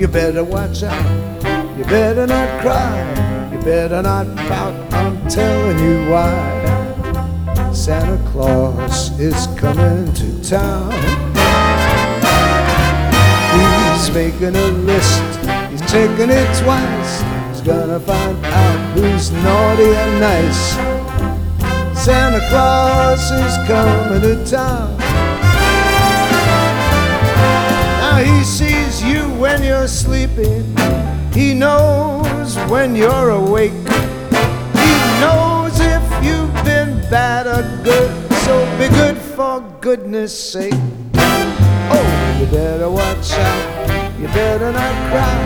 better watch out, you better not cry, you better not pout, I'm telling you why. Santa Claus is coming to town. He's making a list, he's taking it twice. He's gonna find out who's naughty and nice. Santa Claus is coming to town. Now he sees you when you're sleeping, he knows when you're awake, he knows if you've been bad or good, so be good for goodness sake. Oh, you better watch out, you better not cry,